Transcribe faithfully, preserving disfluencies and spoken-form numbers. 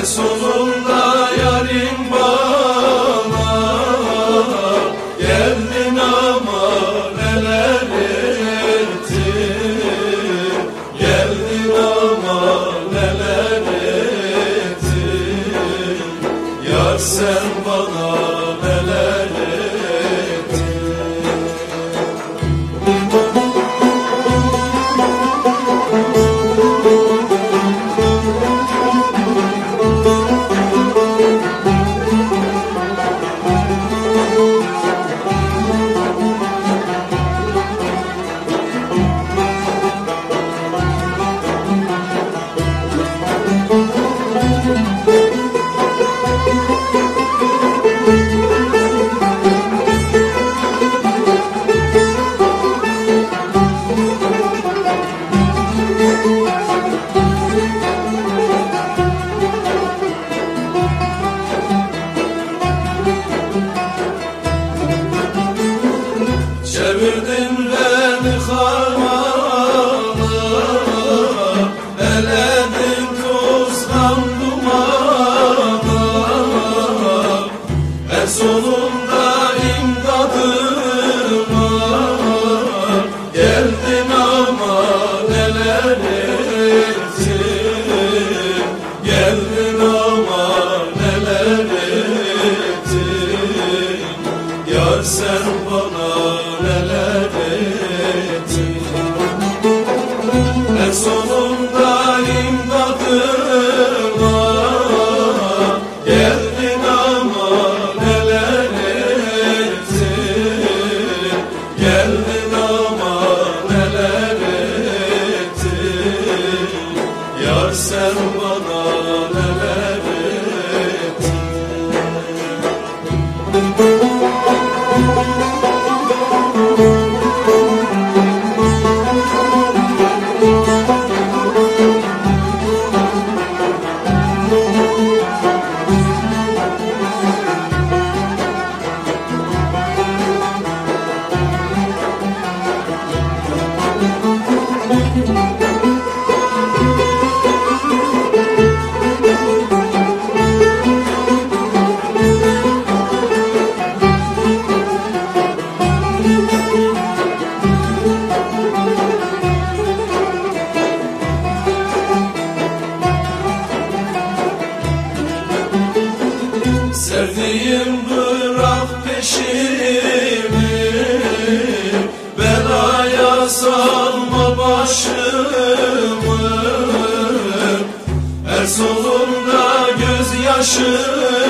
sonunda yarim bana geldin ama neler ettin, geldin ama neler ettin, yar sen bana neler ettin. Çevirdin beni harmana, eledin tozdan dumana, en sonunda imdadıma geldin ama neler ettin, geldin ama neler ettin, yar sen bana neler ettin. En sonunda imdadıma geldin ama neler ettin, geldin ama neler ettin, yar sen bana neler ettin. Sevdiğim bırak peşimi, belaya salma başımı, her solumda gözyaşım